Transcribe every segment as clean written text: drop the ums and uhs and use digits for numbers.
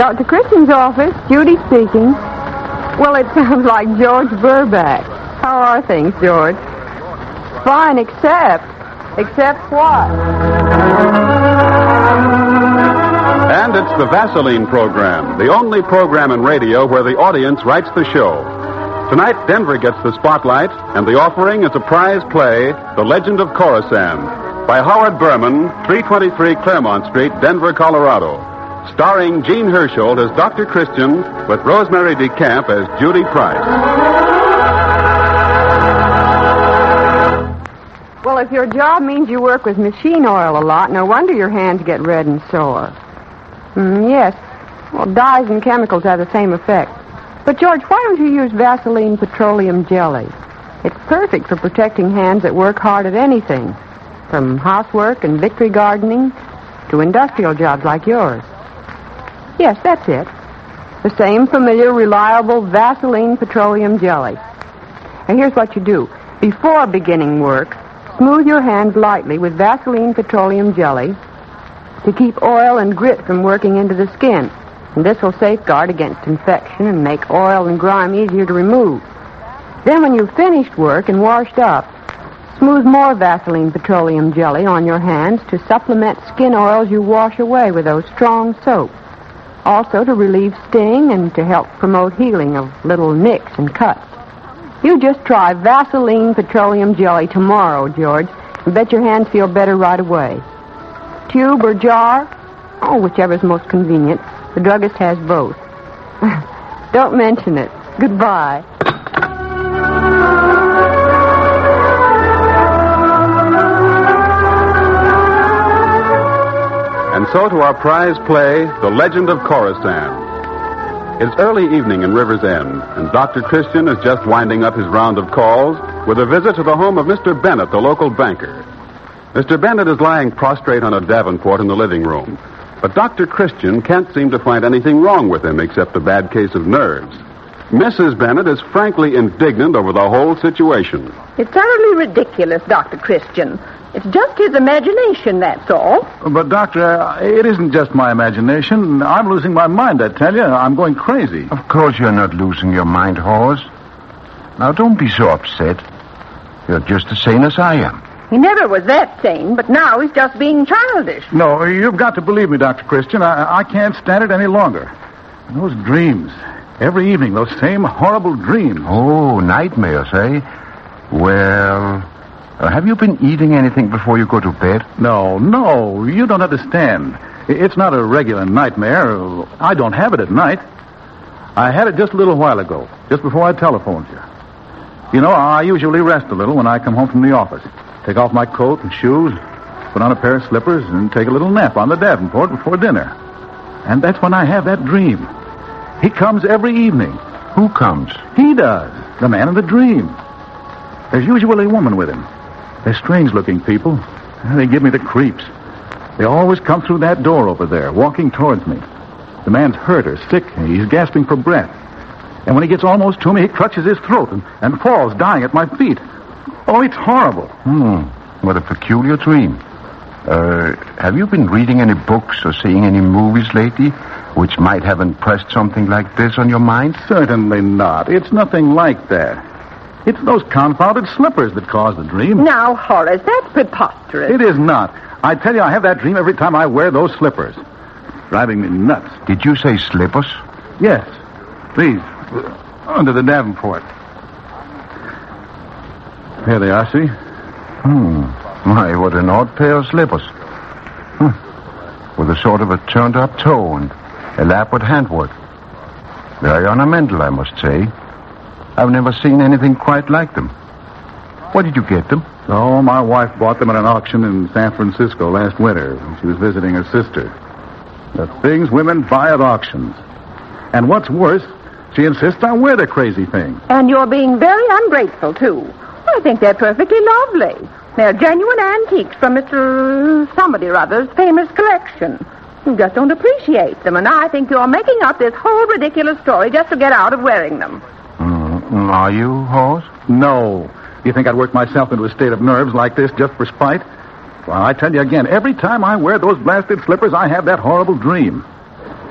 Dr. Christian's office. Judy speaking. Well, it sounds like George Burback. How are things, George? Fine, except what? And it's the Vaseline program, the only program in radio where the audience writes the show. Tonight, Denver gets the spotlight, and the offering is a prize play, The Legend of Khorasan, by Howard Berman, 323 Claremont Street, Denver, Colorado. Starring Gene Herschel as Dr. Christian, with Rosemary DeCamp as Judy Price. Well, if your job means you work with machine oil a lot, no wonder your hands get red and sore. Yes. Well, dyes and chemicals have the same effect. But, George, why don't you use Vaseline petroleum jelly? It's perfect for protecting hands that work hard at anything, from housework and victory gardening to industrial jobs like yours. Yes, that's it. The same familiar, reliable Vaseline petroleum jelly. And here's what you do. Before beginning work, smooth your hands lightly with Vaseline petroleum jelly to keep oil and grit from working into the skin. And this will safeguard against infection and make oil and grime easier to remove. Then when you've finished work and washed up, smooth more Vaseline petroleum jelly on your hands to supplement skin oils you wash away with those strong soaps. Also to relieve sting and to help promote healing of little nicks and cuts. You just try Vaseline petroleum jelly tomorrow, George, and bet your hands feel better right away. Tube or jar? Oh, whichever's most convenient. The druggist has both. Don't mention it. Goodbye. And so to our prize play, The Legend of Khorasan. It's early evening in River's End, and Dr. Christian is just winding up his round of calls with a visit to the home of Mr. Bennett, the local banker. Mr. Bennett is lying prostrate on a Davenport in the living room, but Dr. Christian can't seem to find anything wrong with him except a bad case of nerves. Mrs. Bennett is frankly indignant over the whole situation. It's utterly ridiculous, Dr. Christian. It's just his imagination, that's all. But, Doctor, it isn't just my imagination. I'm losing my mind, I tell you. I'm going crazy. Of course you're not losing your mind, Horace. Now, don't be so upset. You're just as sane as I am. He never was that sane, but now he's just being childish. No, you've got to believe me, Dr. Christian. I can't stand it any longer. Those dreams. Every evening, those same horrible dreams. Oh, nightmares, eh? Well... have you been eating anything before you go to bed? No, you don't understand. It's not a regular nightmare. I don't have it at night. I had it just a little while ago, just before I telephoned you. You know, I usually rest a little when I come home from the office. Take off my coat and shoes, put on a pair of slippers, and take a little nap on the Davenport before dinner. And that's when I have that dream. He comes every evening. Who comes? He does. The man in the dream. There's usually a woman with him. They're strange-looking people. They give me the creeps. They always come through that door over there, walking towards me. The man's hurt or sick, and he's gasping for breath. And when he gets almost to me, he clutches his throat and falls, dying at my feet. Oh, it's horrible. What a peculiar dream. Have you been reading any books or seeing any movies lately which might have impressed something like this on your mind? Certainly not. It's nothing like that. It's those confounded slippers that cause the dream. Now, Horace, that's preposterous. It is not. I tell you, I have that dream every time I wear those slippers. Driving me nuts. Did you say slippers? Yes. Please, under the Davenport. Here they are, see? My, what an odd pair of slippers. With a sort of a turned-up toe and elaborate handwork. Very ornamental, I must say. I've never seen anything quite like them. Where did you get them? Oh, my wife bought them at an auction in San Francisco last winter when she was visiting her sister. The things women buy at auctions. And what's worse, she insists I wear the crazy thing. And you're being very ungrateful, too. I think they're perfectly lovely. They're genuine antiques from Mr. Somebody or other's famous collection. You just don't appreciate them, and I think you're making up this whole ridiculous story just to get out of wearing them. Are you, Horace? No. You think I'd work myself into a state of nerves like this just for spite? Well, I tell you again, every time I wear those blasted slippers, I have that horrible dream.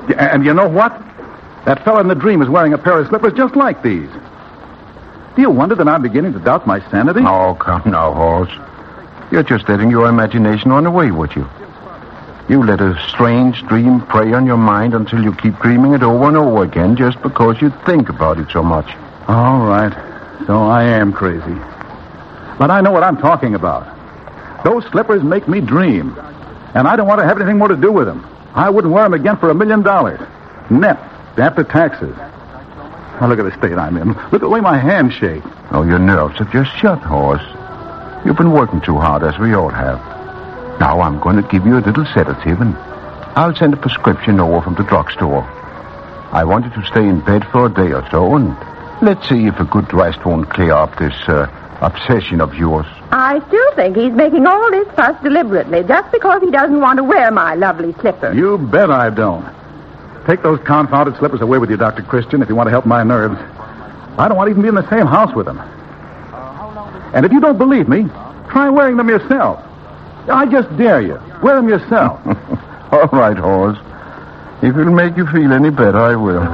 And you know what? That fella in the dream is wearing a pair of slippers just like these. Do you wonder that I'm beginning to doubt my sanity? Oh, come now, Horace. You're just letting your imagination run away with you. You let a strange dream prey on your mind until you keep dreaming it over and over again just because you think about it so much. All right. So I am crazy. But I know what I'm talking about. Those slippers make me dream. And I don't want to have anything more to do with them. I wouldn't wear them again for $1 million. Net, after taxes. Oh, look at the state I'm in. Look at the way my hands shake. Oh, your nerves are just shut, Horace. You've been working too hard, as we all have. Now I'm going to give you a little sedative, and I'll send a prescription over from the drugstore. I want you to stay in bed for a day or so, and let's see if a good rest won't clear up this obsession of yours. I still think he's making all this fuss deliberately, just because he doesn't want to wear my lovely slippers. You bet I don't. Take those confounded slippers away with you, Dr. Christian, if you want to help my nerves. I don't want to even be in the same house with them. And if you don't believe me, try wearing them yourself. I just dare you. Wear them yourself. All right, Horace. If it'll make you feel any better, I will.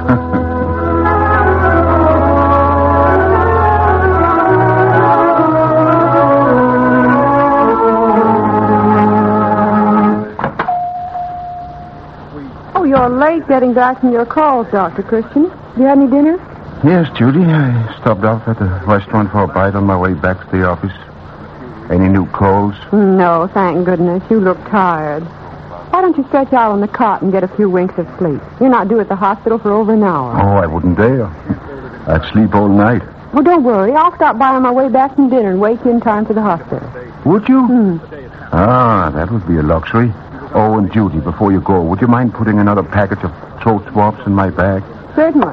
Oh, you're late getting back from your calls, Dr. Christian. Do you have any dinner? Yes, Judy. I stopped off at the restaurant for a bite on my way back to the office. Any new calls? No, thank goodness. You look tired. Why don't you stretch out on the cot and get a few winks of sleep? You're not due at the hospital for over an hour. Oh, I wouldn't dare. I'd sleep all night. Well, don't worry. I'll stop by on my way back from dinner and wake you in time for the hospital. Would you? Ah, that would be a luxury. Oh, and Judy, before you go, would you mind putting another package of throat swabs in my bag? Certainly.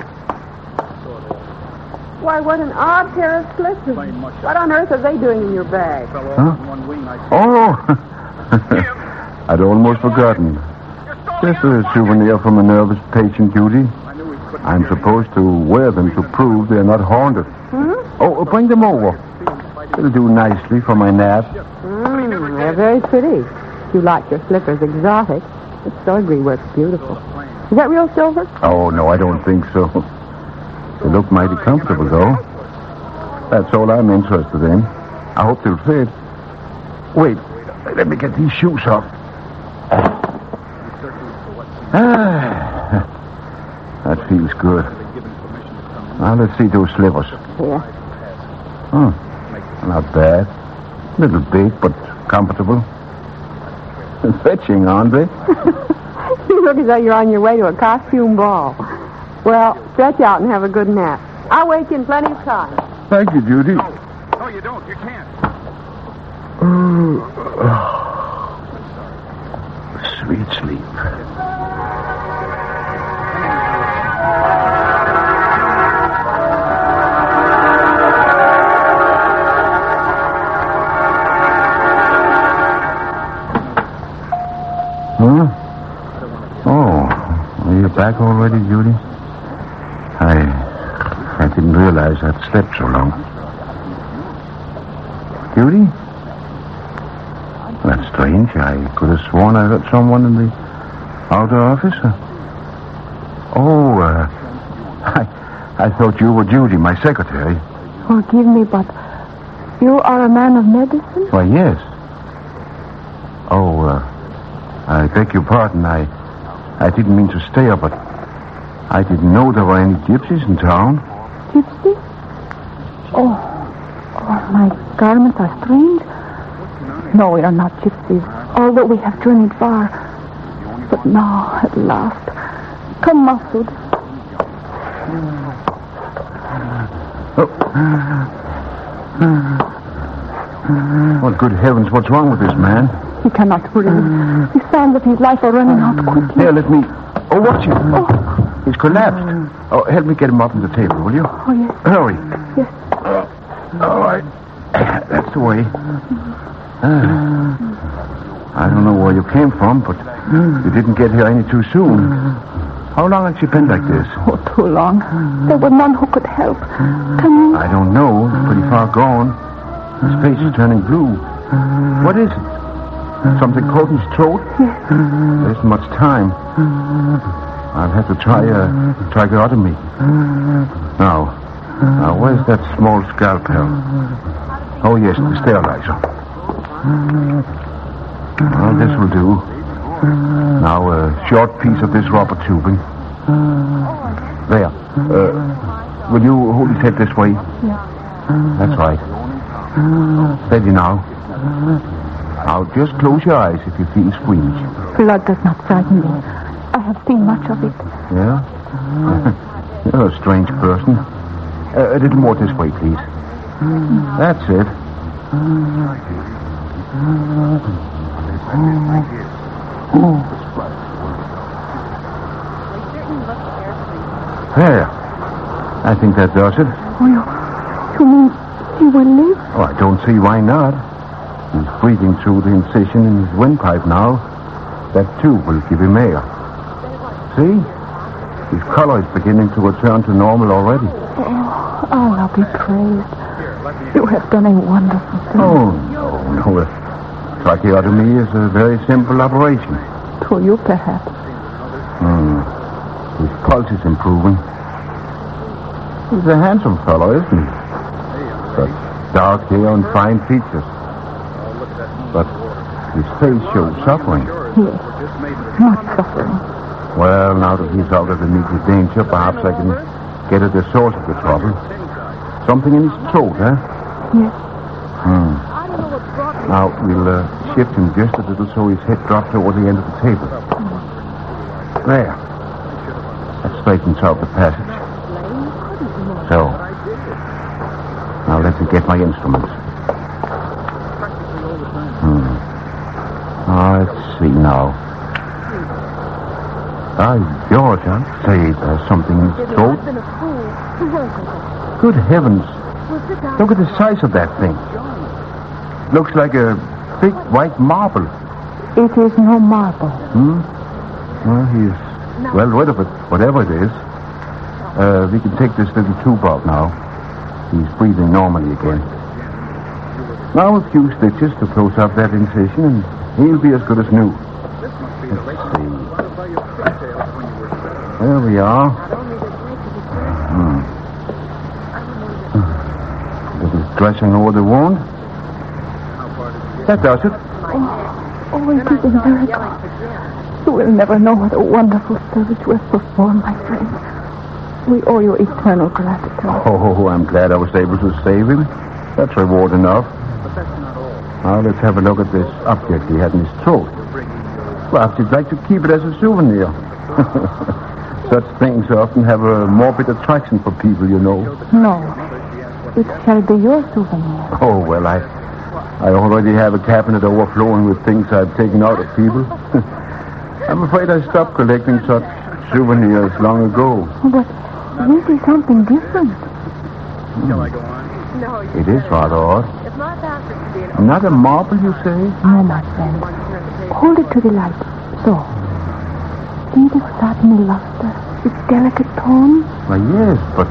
Why, what an odd pair of slippers. What on earth are they doing in your bag? Huh? Oh, I'd almost forgotten. Just a souvenir from a nervous patient, Judy. I'm supposed to wear them to prove they're not haunted. Oh, bring them over. It'll do nicely for my nap. They're very pretty. If you like your slippers exotic, the filigree works beautiful. Is that real silver? Oh, no, I don't think so. They look mighty comfortable, though. That's all I'm interested in. I hope they'll fit. Wait, let me get these shoes off. That feels good. Now, let's see those slippers. Here. Oh, not bad. A little big, but comfortable. Fetching, aren't they? You look as though you're on your way to a costume ball. Well, stretch out and have a good nap. I'll wake you in plenty of time. Thank you, Judy. No, you don't. You can't. Sweet sleep. Huh? Oh, are you back already, Judy? I didn't realize I'd slept so long. Judy? That's strange. I could have sworn I heard someone in the outer office. I thought you were Judy, my secretary. Forgive me, but you are a man of medicine? Why, yes. Oh, I beg your pardon. I didn't mean to stare, but I didn't know there were any gypsies in town. Gypsies? Oh, my garments are strange. No, we are not gypsies, although we have journeyed far. But now, at last. Come, Masood. Oh, good heavens, what's wrong with this man? He cannot breathe. The signs of his life are running out quickly. Here, let me... Oh, watch him. Oh. He's collapsed. Oh, help me get him up on the table, will you? Oh, yes. Hurry. Yes. All right. That's the way. I don't know where you came from, but you didn't get here any too soon. How long has she been like this? Oh, too long. There was none who could help. Can you... I don't know. It's pretty far gone. His face is turning blue. What is it? Something caught in his throat? Yes. There isn't much time. I'll have to try tracheotomy. Now, where's that small scalpel? Oh, yes, the sterilizer. Well, this will do. Now, a short piece of this rubber tubing. There. Will you hold his head this way? Yeah. That's right. Steady now. Now, just close your eyes if you feel squeamish. Blood does not frighten me. I have seen much of it. Yeah? You're a strange person. A little more this way, please. That's it. There. I think that does it. Oh, you mean he will live? Oh, I don't see why not. He's breathing through the incision in his windpipe now. That tube will give him air. See? His color is beginning to return to normal already. Oh, Allah be praised. You have done a wonderful thing. Oh, no. Tracheotomy is a very simple operation. To you, perhaps. His pulse is improving. He's a handsome fellow, isn't he? Got dark hair and fine features. But his face shows suffering. Yes, much suffering. Well, now that he's out of immediate danger, perhaps I can get at the source of the trouble. Something in his throat, huh? Yes. Now, we'll shift him just a little so his head drops toward the end of the table. There. That straightens out the passage. So. Now, let me get my instruments. Let's see now. George, I'd say there's something in his throat. Good heavens. Look at the size of that thing. Looks like a big white marble. It is no marble. Well, he's well rid of it, whatever it is. We can take this little tube out now. He's breathing normally again. Now a few stitches to close up that incision, and he'll be as good as new. Let's see. There we are. Little dressing over the wound. That does it. Oh, it is a miracle. You will never know what a wonderful service you have performed, my friend. We owe you eternal gratitude. Oh, I'm glad I was able to save him. That's reward enough. Now, let's have a look at this object he had in his throat. Perhaps you'd like to keep it as a souvenir. Such things often have a morbid attraction for people, you know. No. It shall be your souvenir. Oh, well, I already have a cabinet overflowing with things I've taken out of people. I'm afraid I stopped collecting such souvenirs long ago. But this is something different. It is rather odd. Not a marble, you say? No, my friend. Hold it to the light. So. See the satiny luster, its delicate tone? Why, yes, but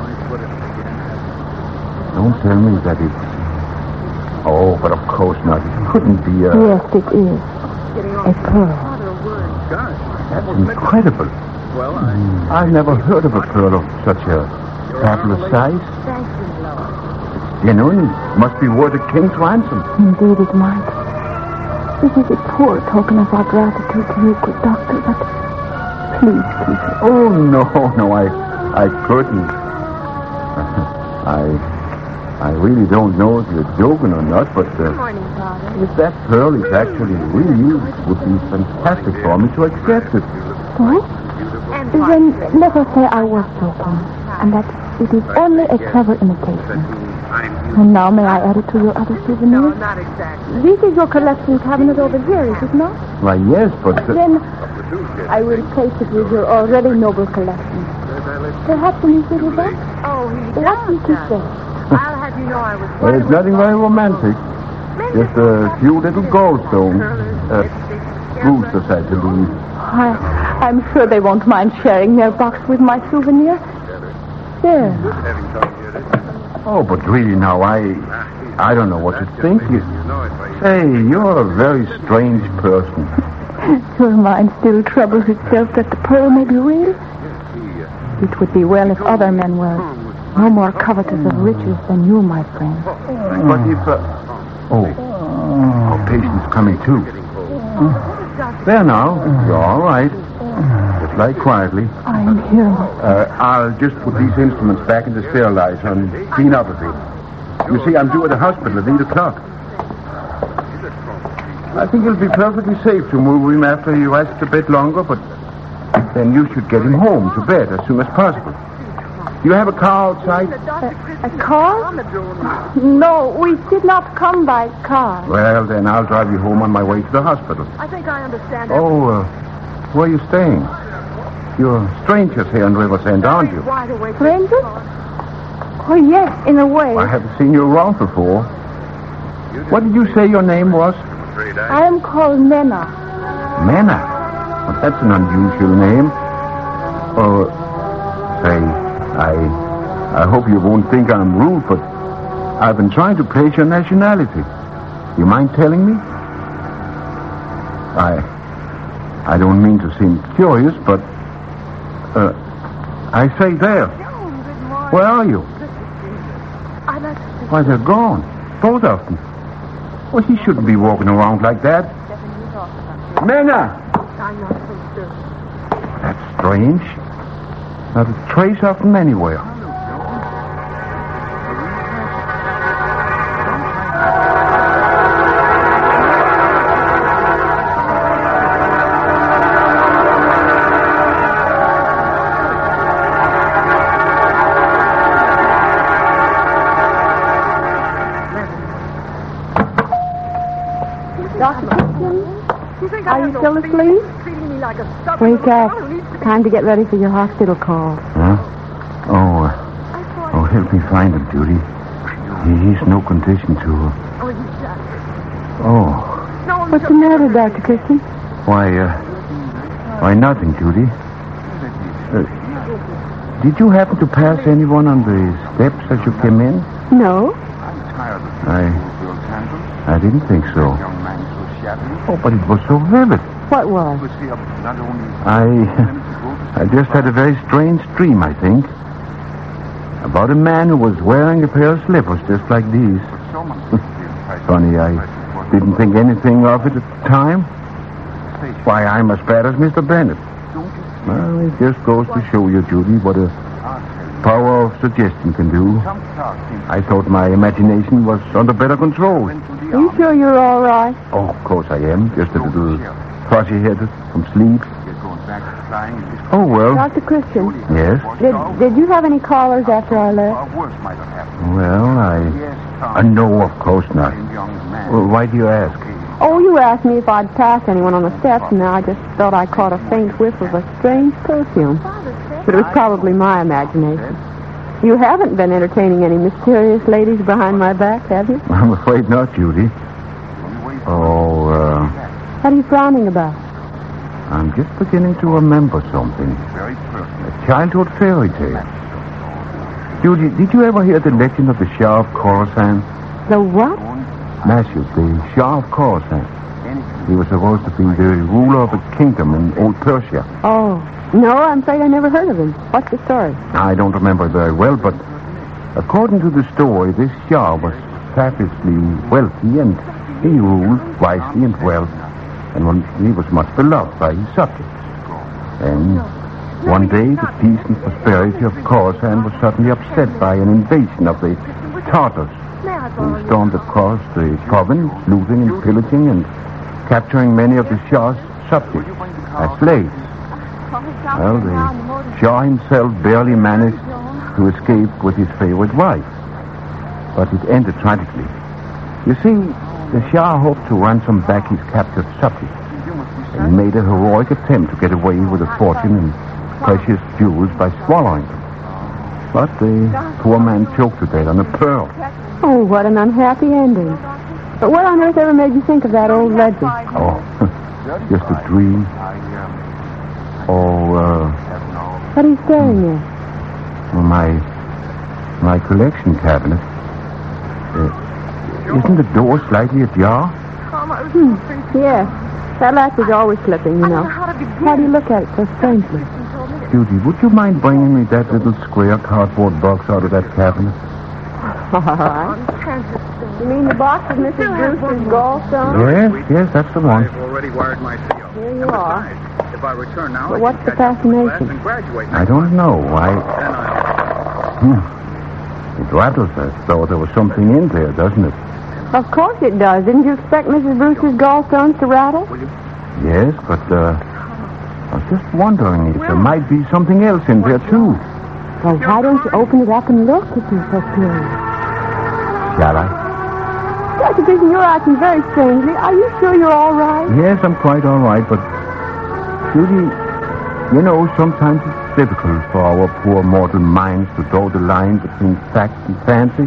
don't tell me that it's... Oh, but of course not. It couldn't be a... Yes, it is. A pearl. That's incredible. I've never heard of a pearl of such a fabulous size. It's genuine. It must be worth a king's ransom. Indeed it might. This is a poor token of our gratitude to you, good doctor, but please keep it. Oh, no, I couldn't. I really don't know if you're joking or not, but if that pearl is actually real, it would be fantastic for me to accept it. What? Then let us say I was joking, and that it is only a clever imitation. And now may I add it to your other souvenirs? Not exactly. This is your collection cabinet over here, is it not? Why, yes, but... Then I will place it with your already noble collection. Perhaps when you sit with us? Oh, he What did you say? I'll have you know I was... There's nothing very romantic. Just a few little gallstones. Roosters, I believe. I'm sure they won't mind sharing their box with my souvenir. There. Oh, but really now, I don't know what to think. Say, you're a very strange person. Your mind still troubles itself that the pearl may be real? It would be well if other men were no more covetous of riches than you, my friend. But if... our patient's coming too. There now. You're all right. Just lie quietly. I am hearing it. I'll just put these instruments back in the sterilizer and clean up a bit. You see, I'm due at the hospital at 8 o'clock. I think it'll be perfectly safe to move him after he rests a bit longer, but then you should get him home to bed as soon as possible. Do you have a car outside? A car? No, we did not come by car. Well, then I'll drive you home on my way to the hospital. I think I understand. Where are you staying? You're strangers here in Riversend, aren't you? Strangers? Oh, yes, in a way. I haven't seen you around before. What did you say your name was? I am called Mena. Mena? Well, that's an unusual name. Say, I hope you won't think I'm rude, but I've been trying to place your nationality. You mind telling me? I don't mean to seem curious, but I say there. Where are you? Why, they're gone. Both of them. Well, he shouldn't be walking around like that. Mena! That's strange. Not a trace of them anywhere. Are you still asleep? Wake up. Time to get ready for your hospital call. Huh? Help me find him, Judy. He's no condition to... What's the matter, Dr. Christian? Why, nothing, Judy. Did you happen to pass anyone on the steps as you came in? No. I didn't think so. Oh, but it was so vivid. What was? I just had a very strange dream, I think. About a man who was wearing a pair of slippers just like these. Funny, I didn't think anything of it at the time. Why, I'm as bad as Mr. Bennett. Well, it just goes to show you, Judy, what a power of suggestion can do. I thought my imagination was under better control. Are you sure you're all right? Oh, of course I am. Just a little fuzzy-headed from sleep. Oh, well. Dr. Christian. Yes? Did you have any callers after I left? Well, no, of course not. Well, why do you ask? Oh, you asked me if I'd passed anyone on the steps, and I just thought I caught a faint whiff of a strange perfume. But it was probably my imagination. You haven't been entertaining any mysterious ladies behind my back, have you? I'm afraid not, Judy. What are you frowning about? I'm just beginning to remember something. A childhood fairy tale. Judy, did you ever hear the legend of the Shah of Khorasan? The what? Matthew, the Shah of Khorasan. He was supposed to be the ruler of a kingdom in old Persia. Oh, no, I'm afraid I never heard of him. What's the story? I don't remember very well, but according to the story, this Shah was fabulously wealthy, and he ruled wisely and well, and he was much beloved by his subjects. Then, one day, the peace and prosperity of Khorasan was suddenly upset by an invasion of the Tartars, who stormed across the province, looting and pillaging and capturing many of the Shah's subjects as slaves. Well, the Shah himself barely managed to escape with his favorite wife. But it ended tragically. You see, the Shah hoped to ransom back his captured subjects, and he made a heroic attempt to get away with a fortune and precious jewels by swallowing them. But the poor man choked to death on a pearl. Oh, what an unhappy ending. But what on earth ever made you think of that old legend? Oh, just a dream. What are you staring at? Well, my collection cabinet. Isn't the door slightly ajar? Yes. That latch is always slipping, you know. How do you look at it so strangely? Judy, would you mind bringing me that little square cardboard box out of that cabinet? All right. You mean the box of Mrs. Brewster's gallstones? Yes, that's the one. I've already wired my CO. Here you are. If I return now, But what's the fascination? I don't know. It rattles us, though there was something in there, doesn't it? Of course it does. Didn't you expect Mrs. Brewster's gallstones to rattle? Yes, but I was just wondering if there might be something else in there, too. Well, why don't you open it up and look if you're so curious? Shall I? Dr. Gleason, you're acting very strangely. Are you sure you're all right? Yes, I'm quite all right, but... Judy, you know, sometimes it's difficult for our poor mortal minds to draw the line between fact and fancy.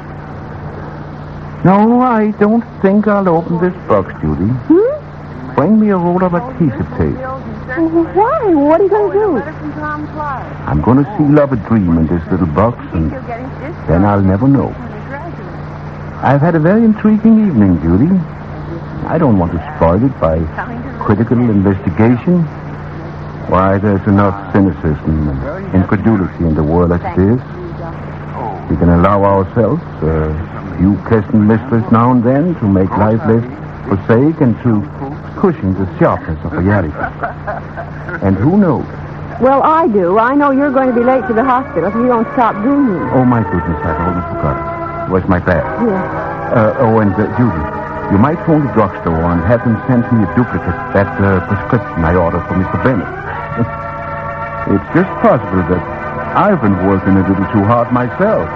No, I don't think I'll open this box, Judy. Bring me a roll of adhesive tape. Why? What are you going to do? I'm going to seal up a dream in this little box, and then I'll never know. I've had a very intriguing evening, Judy. I don't want to spoil it by critical investigation. Why, there's enough cynicism and incredulity in the world as it is. We can allow ourselves a few pleasant mysteries now and then to make life less prosaic and to cushion the sharpness of reality. And who knows? Well, I do. I know you're going to be late to the hospital if you don't stop dreaming. Oh, my goodness, I'd almost forgotten. Where's my bag? Here. Judy, you might phone the drugstore and have them send me a duplicate, that prescription I ordered for Mr. Bennett. It's just possible that I've been working a little too hard myself.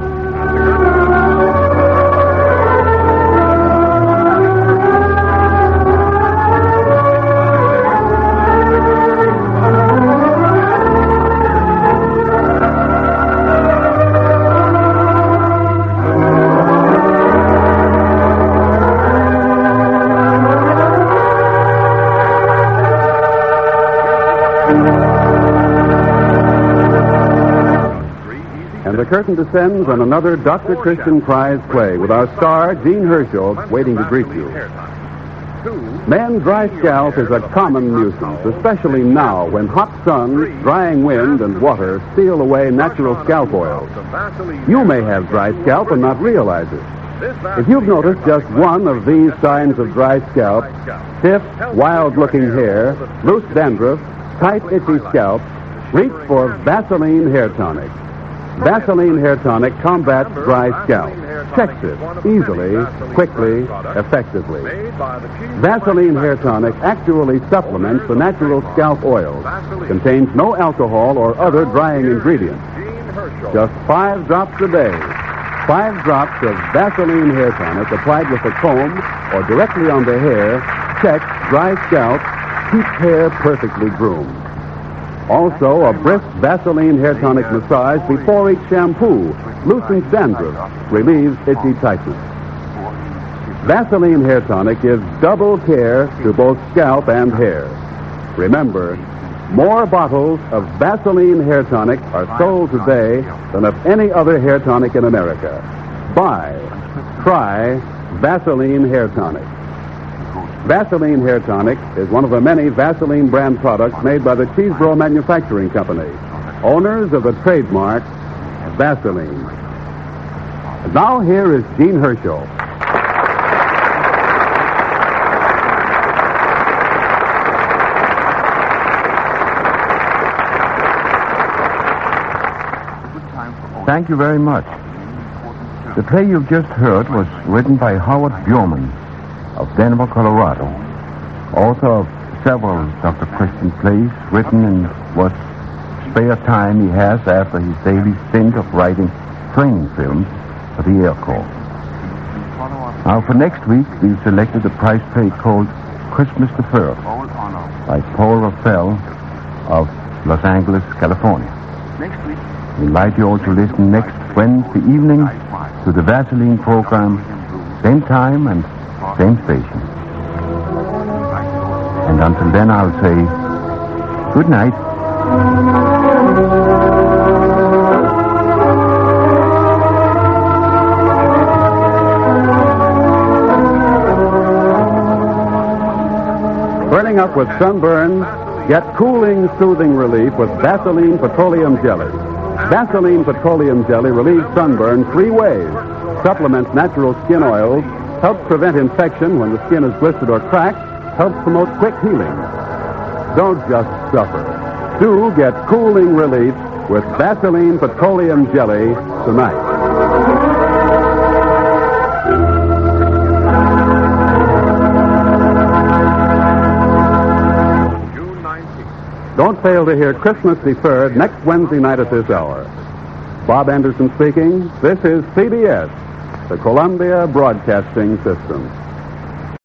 The curtain descends on another Dr. Christian Prize play with our star, Jean Herschel, waiting to greet you. Man's dry scalp is a common nuisance, especially now when hot sun, drying wind, and water steal away natural scalp oils. You may have dry scalp and not realize it. If you've noticed just one of these signs of dry scalp, stiff, wild-looking hair, loose dandruff, tight, itchy scalp, reach for Vaseline Hair Tonic. Vaseline Hair Tonic combats dry scalp. Checks it easily, quickly, effectively. Vaseline Hair Tonic actually supplements the natural scalp oils. Contains no alcohol or other drying ingredients. Just 5 drops a day. 5 drops of Vaseline Hair Tonic applied with a comb or directly on the hair checks dry scalp, keeps hair perfectly groomed. Also, a brisk Vaseline Hair Tonic massage before each shampoo loosens dandruff, relieves itchy tightness. Vaseline Hair Tonic gives double care to both scalp and hair. Remember, more bottles of Vaseline Hair Tonic are sold today than of any other hair tonic in America. Try Vaseline Hair Tonic. Vaseline Hair Tonic is one of the many Vaseline brand products made by the Cheesebro Manufacturing Company, owners of the trademark Vaseline. And now here is Jean Herschel. Thank you very much. The play you've just heard was written by Howard Bjorman of Denver, Colorado, author of several Dr. Christian plays written in what spare time he has after his daily stint of writing training films for the Air Corps. Now, for next week, we've selected a prize play called Christmas the First by Paul Raffel of Los Angeles, California. We invite you all to listen next Wednesday evening to the Vaseline program, same time and same station. And until then, I'll say good night. Flaring up with sunburn, get cooling, soothing relief with Vaseline Petroleum Jelly. Vaseline Petroleum Jelly relieves sunburn 3 ways. Supplements natural skin oils, helps prevent infection when the skin is blistered or cracked, helps promote quick healing. Don't just suffer. Do get cooling relief with Vaseline Petroleum Jelly tonight. Don't fail to hear Christmas Deferred next Wednesday night at this hour. Bob Anderson speaking. This is CBS, the Columbia Broadcasting System.